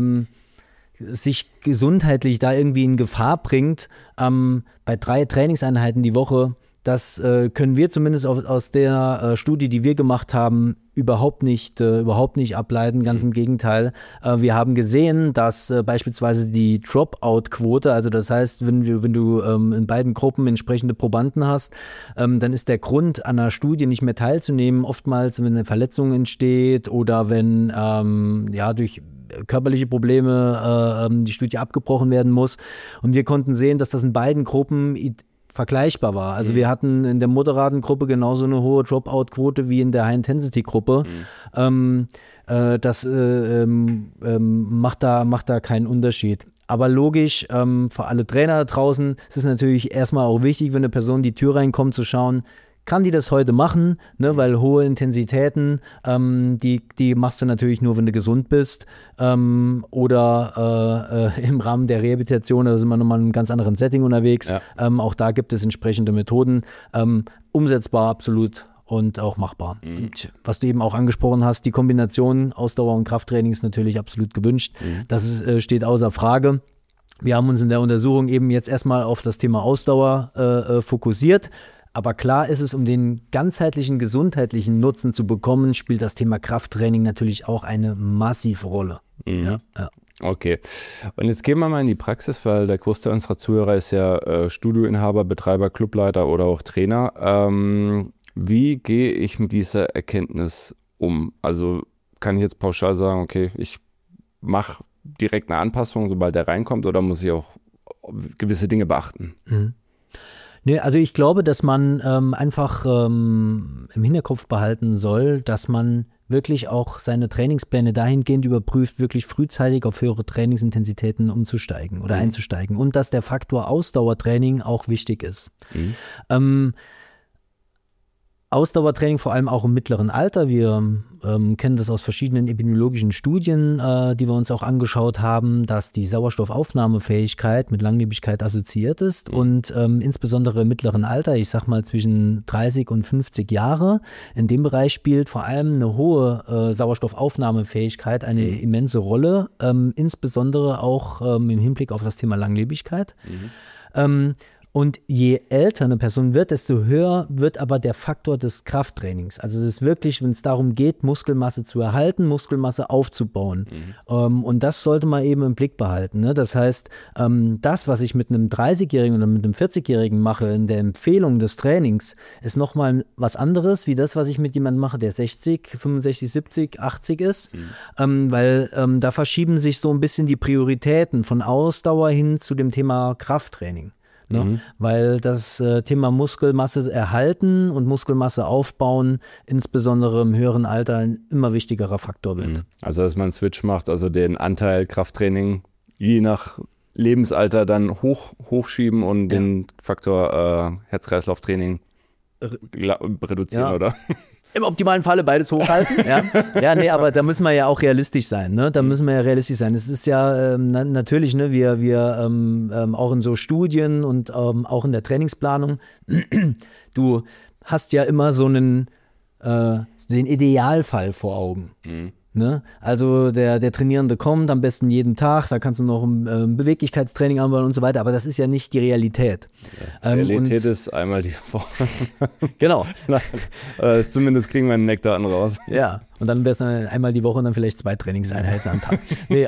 sich gesundheitlich da irgendwie in Gefahr bringt, bei 3 Trainingseinheiten die Woche, das können wir zumindest aus der Studie, die wir gemacht haben, überhaupt nicht ableiten, ganz im Gegenteil. Wir haben gesehen, dass beispielsweise die Dropout-Quote, also das heißt, wenn du in beiden Gruppen entsprechende Probanden hast, dann ist der Grund, an einer Studie nicht mehr teilzunehmen, oftmals, wenn eine Verletzung entsteht oder wenn durch körperliche Probleme die Studie abgebrochen werden muss. Und wir konnten sehen, dass das in beiden Gruppen vergleichbar war. Also wir hatten in der moderaten Gruppe genauso eine hohe Dropout-Quote wie in der High-Intensity-Gruppe. Das macht da keinen Unterschied. Aber logisch, für alle Trainer da draußen ist es natürlich erstmal auch wichtig, wenn eine Person in die Tür reinkommt, zu schauen, kann die das heute machen, ne? Weil hohe Intensitäten, die machst du natürlich nur, wenn du gesund bist, oder im Rahmen der Rehabilitation, da sind wir nochmal in einem ganz anderen Setting unterwegs. Ja. Auch da gibt es entsprechende Methoden, umsetzbar absolut und auch machbar. Und was du eben auch angesprochen hast, die Kombination Ausdauer und Krafttraining ist natürlich absolut gewünscht. Das steht außer Frage. Wir haben uns in der Untersuchung eben jetzt erstmal auf das Thema Ausdauer fokussiert. Aber klar ist es, um den ganzheitlichen gesundheitlichen Nutzen zu bekommen, spielt das Thema Krafttraining natürlich auch eine massive Rolle. Ja. Okay. Und jetzt gehen wir mal in die Praxis, weil der Großteil unserer Zuhörer ist ja Studioinhaber, Betreiber, Clubleiter oder auch Trainer. Wie gehe ich mit dieser Erkenntnis um? Also kann ich jetzt pauschal sagen, okay, ich mache direkt eine Anpassung, sobald der reinkommt, oder muss ich auch gewisse Dinge beachten? Nee, also ich glaube, dass man einfach im Hinterkopf behalten soll, dass man wirklich auch seine Trainingspläne dahingehend überprüft, wirklich frühzeitig auf höhere Trainingsintensitäten umzusteigen oder einzusteigen, und dass der Faktor Ausdauertraining auch wichtig ist. Ausdauertraining vor allem auch im mittleren Alter. Wir kennen das aus verschiedenen epidemiologischen Studien, die wir uns auch angeschaut haben, dass die Sauerstoffaufnahmefähigkeit mit Langlebigkeit assoziiert ist und insbesondere im mittleren Alter, ich sag mal zwischen 30 und 50 Jahre, in dem Bereich spielt vor allem eine hohe Sauerstoffaufnahmefähigkeit eine immense Rolle, insbesondere auch im Hinblick auf das Thema Langlebigkeit. Und je älter eine Person wird, desto höher wird aber der Faktor des Krafttrainings. Also es ist wirklich, wenn es darum geht, Muskelmasse zu erhalten, Muskelmasse aufzubauen. Und das sollte man eben im Blick behalten. Ne? Das heißt, das, was ich mit einem 30-Jährigen oder mit einem 40-Jährigen mache in der Empfehlung des Trainings, ist nochmal was anderes, wie das, was ich mit jemandem mache, der 60, 65, 70, 80 ist. Weil da verschieben sich so ein bisschen die Prioritäten von Ausdauer hin zu dem Thema Krafttraining. Ne? Weil das Thema Muskelmasse erhalten und Muskelmasse aufbauen, insbesondere im höheren Alter, ein immer wichtigerer Faktor wird. Also, dass man einen Switch macht, also den Anteil Krafttraining je nach Lebensalter dann hochschieben und den Faktor Herz-Kreislauf-Training reduzieren, oder? Im optimalen Falle beides hochhalten. Nee, aber da müssen wir ja auch realistisch sein. Ne? Es ist ja natürlich, ne, wir auch in so Studien und auch in der Trainingsplanung, du hast ja immer so den Idealfall vor Augen. Ne? Also der Trainierende kommt am besten jeden Tag, da kannst du noch ein Beweglichkeitstraining anbauen und so weiter, aber das ist ja nicht die Realität. Realität ist einmal die Woche. Genau. Zumindest kriegen wir einen Nektar raus. Ja, und dann wäre es dann einmal die Woche und dann vielleicht 2 Trainingseinheiten am Tag.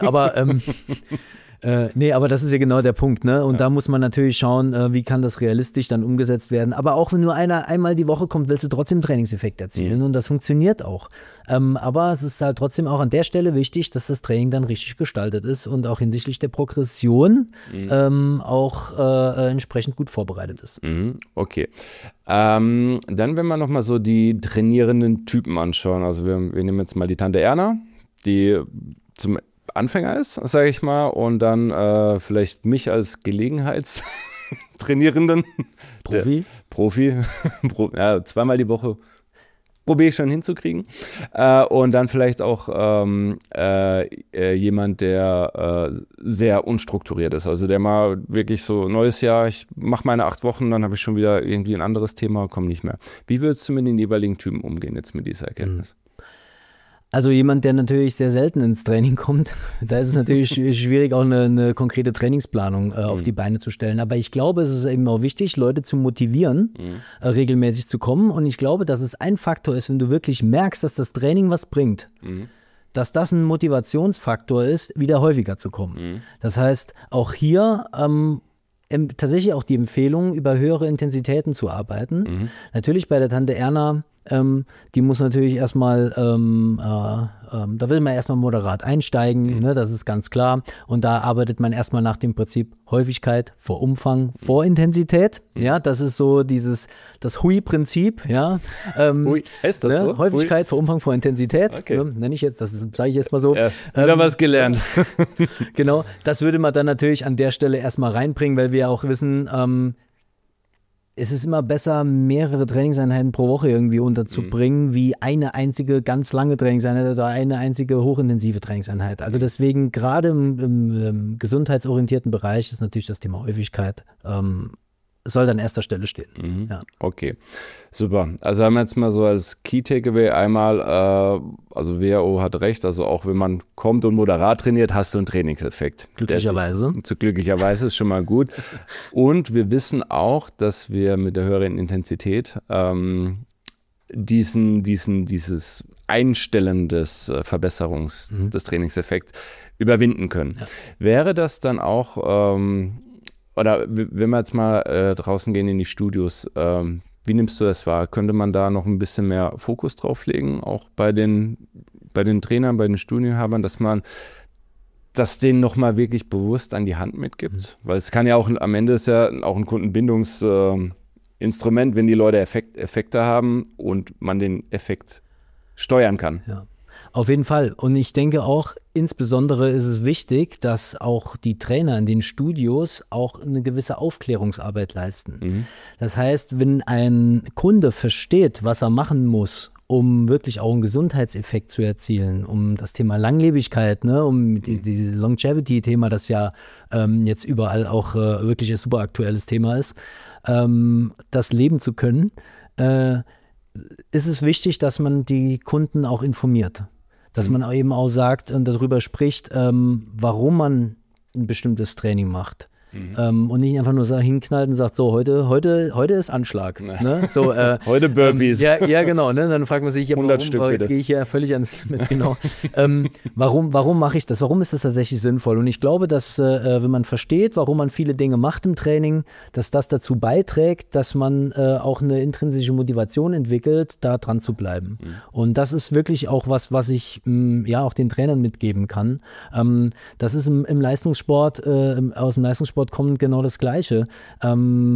Nee, aber das ist ja genau der Punkt, ne? Und da muss man natürlich schauen, wie kann das realistisch dann umgesetzt werden. Aber auch wenn nur einer einmal die Woche kommt, willst du trotzdem Trainingseffekt erzielen und das funktioniert auch. Aber es ist halt trotzdem auch an der Stelle wichtig, dass das Training dann richtig gestaltet ist und auch hinsichtlich der Progression auch entsprechend gut vorbereitet ist. Okay. Dann, wenn wir nochmal so die trainierenden Typen anschauen, also wir nehmen jetzt mal die Tante Erna, die zum Anfänger ist, sage ich mal, und dann vielleicht mich als Gelegenheitstrainierenden. Profi. Ja, 2-mal die Woche probiere ich schon hinzukriegen. Und dann vielleicht auch jemand, der sehr unstrukturiert ist. Also der mal wirklich so, neues Jahr, ich mache meine 8 Wochen, dann habe ich schon wieder irgendwie ein anderes Thema, komme nicht mehr. Wie würdest du mit den jeweiligen Typen umgehen jetzt mit dieser Erkenntnis? Also jemand, der natürlich sehr selten ins Training kommt, da ist es natürlich schwierig, auch eine konkrete Trainingsplanung auf die Beine zu stellen. Aber ich glaube, es ist eben auch wichtig, Leute zu motivieren, regelmäßig zu kommen. Und ich glaube, dass es ein Faktor ist, wenn du wirklich merkst, dass das Training was bringt, dass das ein Motivationsfaktor ist, wieder häufiger zu kommen. Das heißt, auch hier tatsächlich auch die Empfehlung, über höhere Intensitäten zu arbeiten. Natürlich bei der Tante Erna, die muss natürlich erstmal, da will man erstmal moderat einsteigen, ne, das ist ganz klar. Und da arbeitet man erstmal nach dem Prinzip Häufigkeit vor Umfang, vor Intensität. Ja, das ist so das Hui-Prinzip. Ja, Hui, heißt das so? Häufigkeit Hui. vor Umfang, vor Intensität. Okay. Nenne ich jetzt, das sage ich jetzt mal so. Ja, wieder was gelernt. Genau, das würde man dann natürlich an der Stelle erstmal reinbringen, weil wir auch wissen, es ist immer besser, mehrere Trainingseinheiten pro Woche irgendwie unterzubringen, wie eine einzige ganz lange Trainingseinheit oder eine einzige hochintensive Trainingseinheit. Also deswegen gerade im gesundheitsorientierten Bereich ist natürlich das Thema Häufigkeit soll an erster Stelle stehen. Ja. Okay, super. Also haben wir jetzt mal so als Key Takeaway einmal, also WHO hat recht, also auch wenn man kommt und moderat trainiert, hast du einen Trainingseffekt. Glücklicherweise. Glücklicherweise ist schon mal gut. Und wir wissen auch, dass wir mit der höheren Intensität dieses Einstellen des Verbesserungs des Trainingseffekts überwinden können. Ja. Wäre das dann auch oder wenn wir jetzt mal draußen gehen in die Studios, wie nimmst du das wahr? Könnte man da noch ein bisschen mehr Fokus drauf legen, auch bei den Trainern, bei den Studieninhabern, dass man das denen nochmal wirklich bewusst an die Hand mitgibt? Weil es kann ja auch, am Ende ist ja auch ein Kundenbindungsinstrument, wenn die Leute Effekte haben und man den Effekt steuern kann. Ja. Auf jeden Fall. Und ich denke auch, insbesondere ist es wichtig, dass auch die Trainer in den Studios auch eine gewisse Aufklärungsarbeit leisten. Das heißt, wenn ein Kunde versteht, was er machen muss, um wirklich auch einen Gesundheitseffekt zu erzielen, um das Thema Langlebigkeit, ne, um die Longevity-Thema, das ja jetzt überall auch wirklich ein super aktuelles Thema ist, das leben zu können, ist es wichtig, dass man die Kunden auch informiert. Dass man eben auch sagt und darüber spricht, warum man ein bestimmtes Training macht. Und nicht einfach nur hinknallt und sagt, so, heute ist Anschlag. Ne? So, heute Burpees. Ja, genau. Ne? Dann fragt man sich, ja, 100 Stück, jetzt gehe ich hier völlig ans Limit. Genau. Warum mache ich das? Warum ist das tatsächlich sinnvoll? Und ich glaube, dass, wenn man versteht, warum man viele Dinge macht im Training, dass das dazu beiträgt, dass man auch eine intrinsische Motivation entwickelt, da dran zu bleiben. Und das ist wirklich auch was ich auch den Trainern mitgeben kann. Das ist im Leistungssport, aus dem Leistungssport kommt genau das Gleiche. Da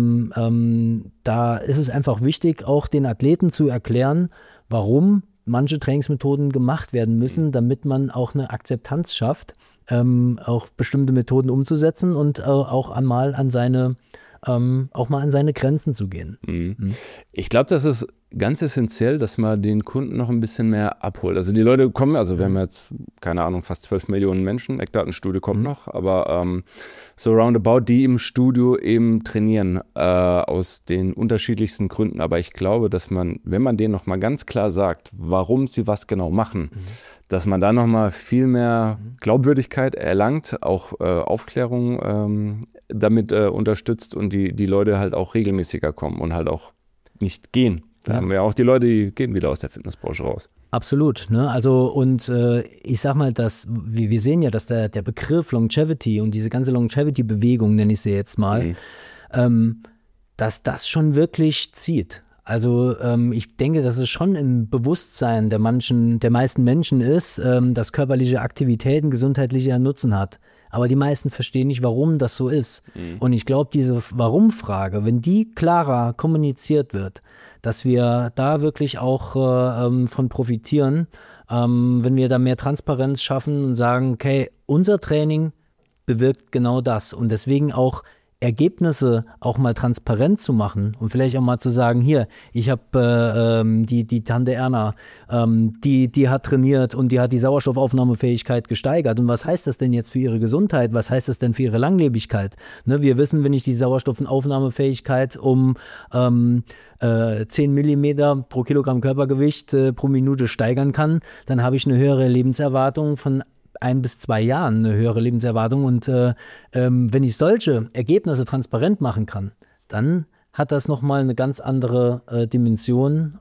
ist es einfach wichtig, auch den Athleten zu erklären, warum manche Trainingsmethoden gemacht werden müssen, damit man auch eine Akzeptanz schafft, auch bestimmte Methoden umzusetzen und auch mal an seine Grenzen zu gehen. Ich glaube, das ist ganz essentiell, dass man den Kunden noch ein bisschen mehr abholt. Also die Leute kommen, also wir haben jetzt, keine Ahnung, fast 12 Millionen Menschen, Eckdatenstudie kommt noch, aber so roundabout, die im Studio eben trainieren, aus den unterschiedlichsten Gründen. Aber ich glaube, dass man, wenn man denen nochmal ganz klar sagt, warum sie was genau machen, dass man da nochmal viel mehr Glaubwürdigkeit erlangt, auch Aufklärung damit unterstützt und die Leute halt auch regelmäßiger kommen und halt auch nicht gehen. Da haben wir auch die Leute, die gehen wieder aus der Fitnessbranche raus. Absolut. Ne? Also und ich sag mal, wir sehen ja, dass der Begriff Longevity und diese ganze Longevity-Bewegung, nenne ich sie jetzt mal, dass das schon wirklich zieht. Also ich denke, dass es schon im Bewusstsein der meisten Menschen ist, dass körperliche Aktivitäten gesundheitlicher Nutzen hat. Aber die meisten verstehen nicht, warum das so ist. Und ich glaube, diese Warum-Frage, wenn die klarer kommuniziert wird, dass wir da wirklich auch von profitieren, wenn wir da mehr Transparenz schaffen und sagen, okay, unser Training bewirkt genau das. Und deswegen auch Ergebnisse auch mal transparent zu machen und vielleicht auch mal zu sagen, hier, ich habe die Tante Erna, die hat trainiert und die hat die Sauerstoffaufnahmefähigkeit gesteigert. Und was heißt das denn jetzt für ihre Gesundheit? Was heißt das denn für ihre Langlebigkeit? Ne, wir wissen, wenn ich die Sauerstoffaufnahmefähigkeit um 10 Millimeter pro Kilogramm Körpergewicht pro Minute steigern kann, dann habe ich eine höhere Lebenserwartung von 1 bis 2 Jahren, eine höhere Lebenserwartung. Und wenn ich solche Ergebnisse transparent machen kann, dann hat das nochmal eine ganz andere Dimension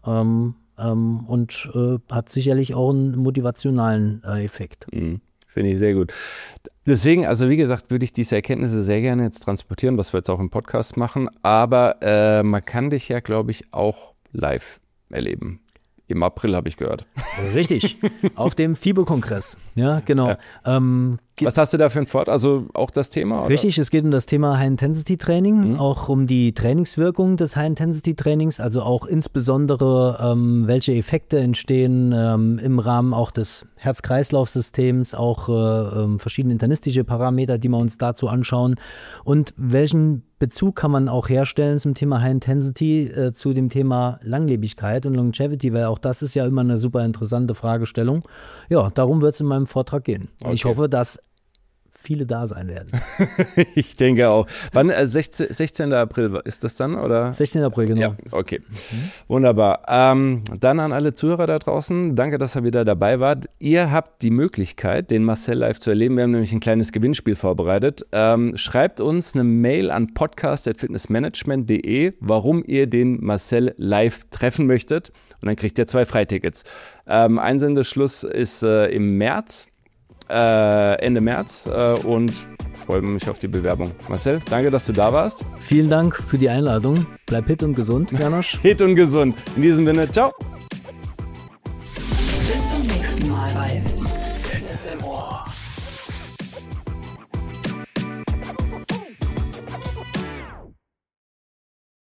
und hat sicherlich auch einen motivationalen Effekt. Finde ich sehr gut. Deswegen, also wie gesagt, würde ich diese Erkenntnisse sehr gerne jetzt transportieren, was wir jetzt auch im Podcast machen. Aber man kann dich ja, glaube ich, auch live erleben. Im April habe ich gehört. Richtig, auf dem FIBO-Kongress. Ja, genau. Ja. Was hast du da für ein Vortrag? Also auch das Thema? Oder? Richtig, es geht um das Thema High-Intensity-Training, auch um die Trainingswirkung des High-Intensity-Trainings, also auch insbesondere, welche Effekte entstehen im Rahmen auch des Herz-Kreislauf-Systems, auch verschiedene internistische Parameter, die wir uns dazu anschauen und welchen Bezug kann man auch herstellen zum Thema High Intensity, zu dem Thema Langlebigkeit und Longevity, weil auch das ist ja immer eine super interessante Fragestellung. Ja, darum wird es in meinem Vortrag gehen. Okay. Ich hoffe, dass viele da sein werden. Ich denke auch. Wann? 16. April ist das dann, oder? 16. April, genau. Ja, okay. Wunderbar. Dann an alle Zuhörer da draußen, danke, dass ihr wieder dabei wart. Ihr habt die Möglichkeit, den Marcel live zu erleben. Wir haben nämlich ein kleines Gewinnspiel vorbereitet. Schreibt uns eine Mail an podcast@fitnessmanagement.de, warum ihr den Marcel live treffen möchtet. Und dann kriegt ihr 2 Freitickets. Einsendeschluss ist im März. Ende März und freue mich auf die Bewerbung. Marcel, danke, dass du da warst. Vielen Dank für die Einladung. Bleib fit und gesund, Janosch. Fit und gesund. In diesem Sinne, ciao. Bis zum nächsten Mal bei Fitness im Ohr.